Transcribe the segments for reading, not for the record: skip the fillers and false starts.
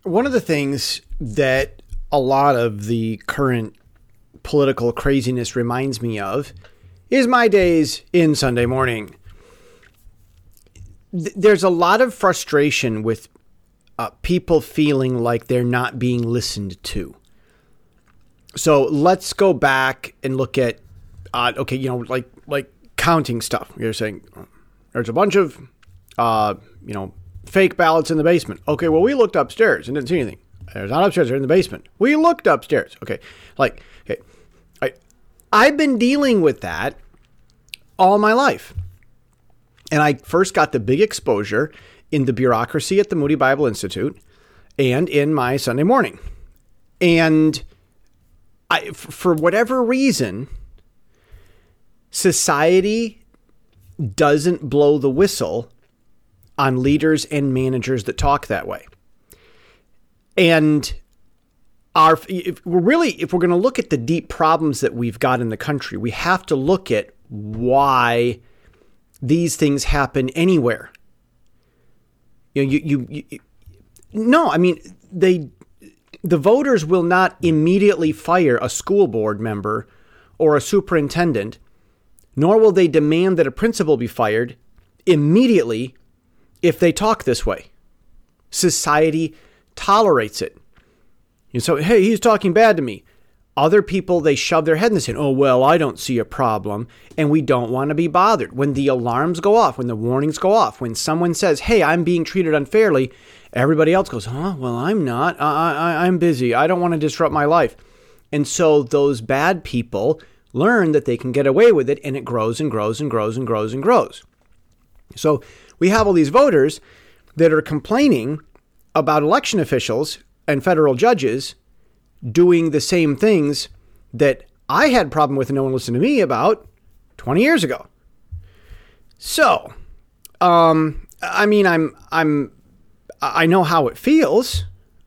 one of the things that a lot of the current political craziness reminds me of is my days in Sunday morning. There's a lot of frustration with people feeling like they're not being listened to. So let's go back and look at, like counting stuff. You're saying there's a bunch of, fake ballots in the basement. Okay, well, we looked upstairs and didn't see anything. There's not upstairs, they're in the basement. We looked upstairs. Okay, I've been dealing with that all my life. And I first got the big exposure in the bureaucracy at the Moody Bible Institute and in my Sunday morning. And for whatever reason, society doesn't blow the whistle on leaders and managers that talk that way. And if we're going to look at the deep problems that we've got in the country, we have to look at why these things happen anywhere. The voters will not immediately fire a school board member or a superintendent, nor will they demand that a principal be fired immediately if they talk this way. Society tolerates it. And so, hey, he's talking bad to me. Other people, they shove their head in the sand. Oh, well, I don't see a problem. And we don't want to be bothered. When the alarms go off, when the warnings go off, when someone says, hey, I'm being treated unfairly, everybody else goes, well, I'm not. I'm busy. I don't want to disrupt my life. And so those bad people learn that they can get away with it, and it grows and grows and grows and grows and grows. So we have all these voters that are complaining about election officials and federal judges doing the same things that I had a problem with and no one listened to me about 20 years ago. So, I know how it feels.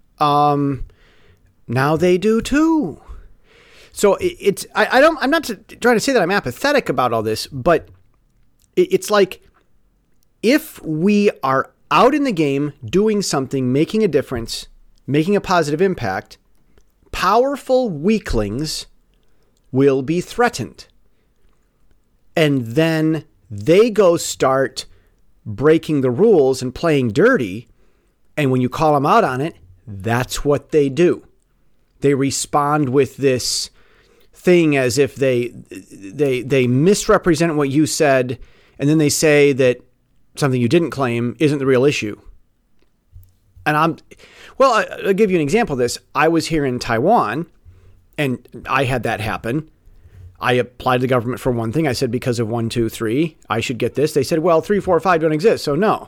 Now they do too. So I'm not trying to say that I'm apathetic about all this, but it's like, if we are out in the game doing something, making a difference, making a positive impact, powerful weaklings will be threatened. And then they go start breaking the rules and playing dirty. And when you call them out on it, that's what they do. They respond with this thing as if they misrepresent what you said. And then they say that something you didn't claim isn't the real issue. And I'll give you an example of this. I was here in Taiwan, and I had that happen. I applied to the government for one thing. I said, because of 1, 2, 3, I should get this. They said, well, 3, 4, 5 don't exist, so no.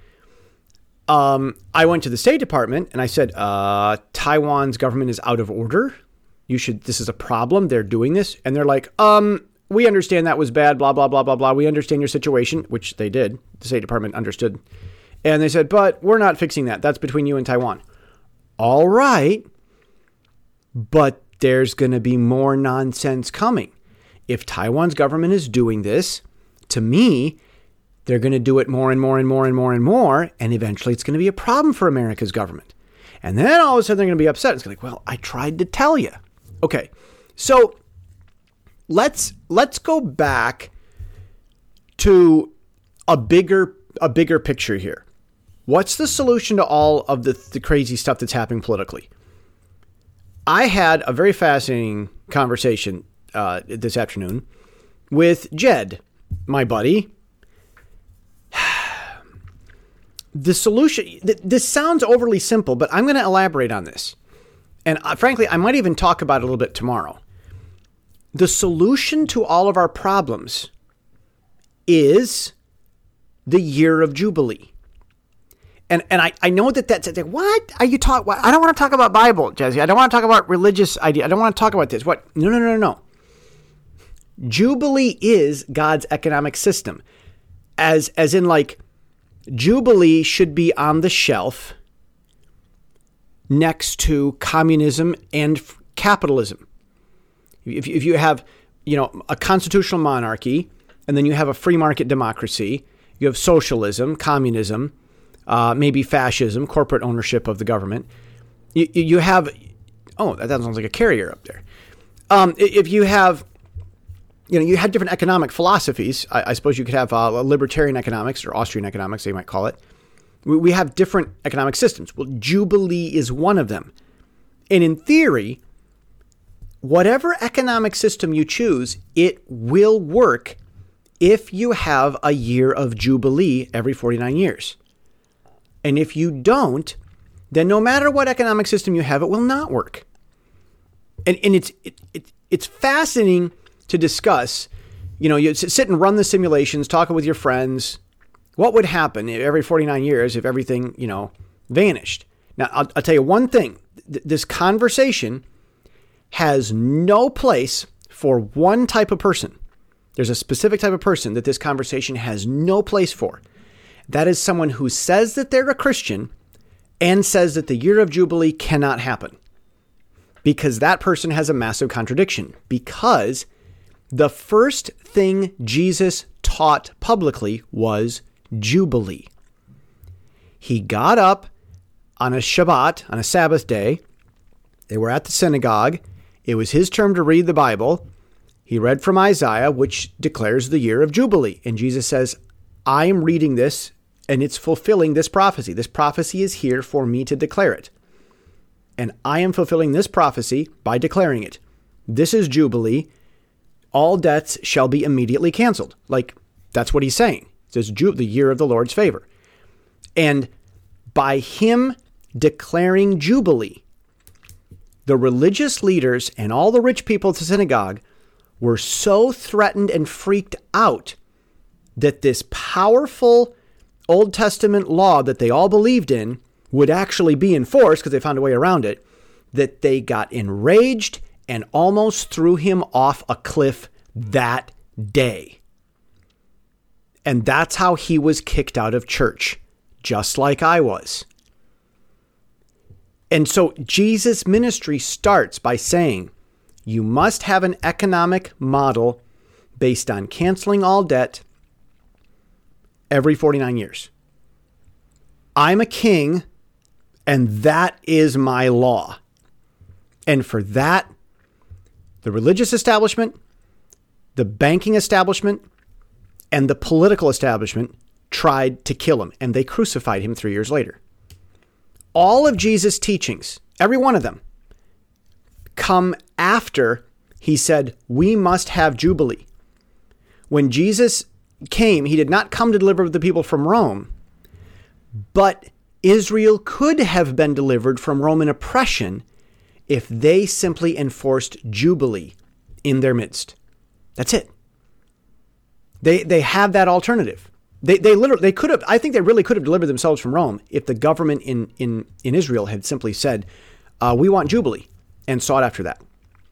I went to the State Department, and I said, Taiwan's government is out of order. This is a problem. They're doing this. And they're like, we understand that was bad, blah, blah, blah, blah, blah. We understand your situation, which they did. The State Department understood. And they said, but we're not fixing that. That's between you and Taiwan. All right. But there's going to be more nonsense coming. If Taiwan's government is doing this, to me, they're going to do it more and more and more and more and more. And eventually it's going to be a problem for America's government. And then all of a sudden they're going to be upset. It's going to be like, well, I tried to tell you. Okay. So let's go back to a bigger picture here. What's the solution to all of the crazy stuff that's happening politically? I had a very fascinating conversation this afternoon with Jed, my buddy. The solution, this sounds overly simple, but I'm going to elaborate on this. And frankly, I might even talk about it a little bit tomorrow. The solution to all of our problems is the year of Jubilee. And I know that's what are you talking? I don't want to talk about Bible, Jesse. I don't want to talk about religious idea. I don't want to talk about this. What? No. Jubilee is God's economic system, as in like Jubilee should be on the shelf next to communism and capitalism. If you have a constitutional monarchy, and then you have a free market democracy, you have socialism, communism. Maybe fascism, corporate ownership of the government. You have, oh, that sounds like a carrier up there. If you have, you had different economic philosophies. I suppose you could have libertarian economics or Austrian economics, they might call it. We have different economic systems. Well, Jubilee is one of them. And in theory, whatever economic system you choose, it will work if you have a year of Jubilee every 49 years. And if you don't, then no matter what economic system you have, it will not work. And it's fascinating to discuss. You sit and run the simulations, talking with your friends. What would happen every 49 years if everything, vanished? Now, I'll tell you one thing. This conversation has no place for one type of person. There's a specific type of person that this conversation has no place for. That is someone who says that they're a Christian and says that the year of Jubilee cannot happen. Because that person has a massive contradiction. Because the first thing Jesus taught publicly was Jubilee. He got up on a Shabbat, on a Sabbath day. They were at the synagogue. It was his turn to read the Bible. He read from Isaiah, which declares the year of Jubilee. And Jesus says, I am reading this, and it's fulfilling this prophecy. This prophecy is here for me to declare it. And I am fulfilling this prophecy by declaring it. This is Jubilee. All debts shall be immediately canceled. That's what he's saying. It says the year of the Lord's favor. And by him declaring Jubilee, the religious leaders and all the rich people at the synagogue were so threatened and freaked out that this powerful Old Testament law that they all believed in would actually be enforced, because they found a way around it, that they got enraged and almost threw him off a cliff that day. And that's how he was kicked out of church, just like I was. And so Jesus' ministry starts by saying, you must have an economic model based on canceling all debt every 49 years. I'm a king, and that is my law. And for that, the religious establishment, the banking establishment, and the political establishment tried to kill him, and they crucified him 3 years later. All of Jesus' teachings, every one of them, come after he said, we must have Jubilee. When Jesus came, he did not come to deliver the people from Rome, but Israel could have been delivered from Roman oppression if they simply enforced Jubilee in their midst. That's it. They have that alternative. They could have, I think they really could have delivered themselves from Rome if the government in Israel had simply said, we want Jubilee, and sought after that.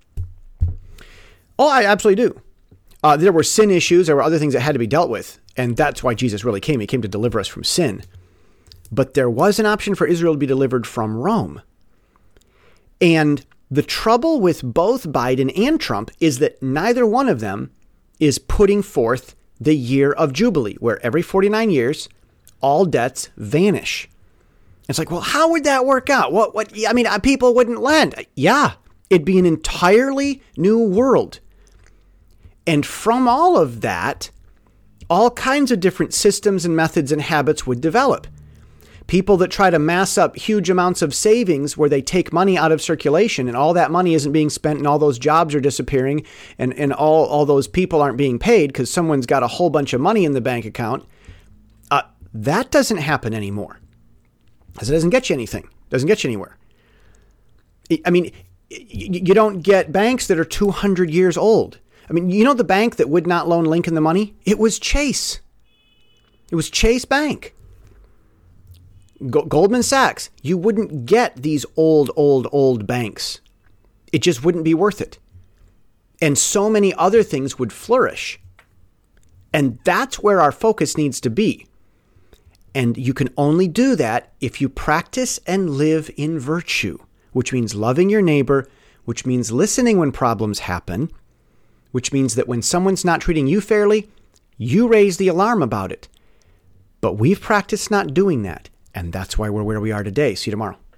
Oh, I absolutely do. There were sin issues. There were other things that had to be dealt with. And that's why Jesus really came. He came to deliver us from sin. But there was an option for Israel to be delivered from Rome. And the trouble with both Biden and Trump is that neither one of them is putting forth the year of Jubilee, where every 49 years, all debts vanish. It's like, well, how would that work out? People wouldn't lend. Yeah, it'd be an entirely new world. And from all of that, all kinds of different systems and methods and habits would develop. People that try to mass up huge amounts of savings where they take money out of circulation and all that money isn't being spent and all those jobs are disappearing and all those people aren't being paid because someone's got a whole bunch of money in the bank account. That doesn't happen anymore. Because it doesn't get you anything. Doesn't get you anywhere. I mean, you don't get banks that are 200 years old. I mean, you know the bank that would not loan Lincoln the money? It was Chase. It was Chase Bank. Goldman Sachs. You wouldn't get these old banks. It just wouldn't be worth it. And so many other things would flourish. And that's where our focus needs to be. And you can only do that if you practice and live in virtue, which means loving your neighbor, which means listening when problems happen, which means that when someone's not treating you fairly, you raise the alarm about it. But we've practiced not doing that. And that's why we're where we are today. See you tomorrow.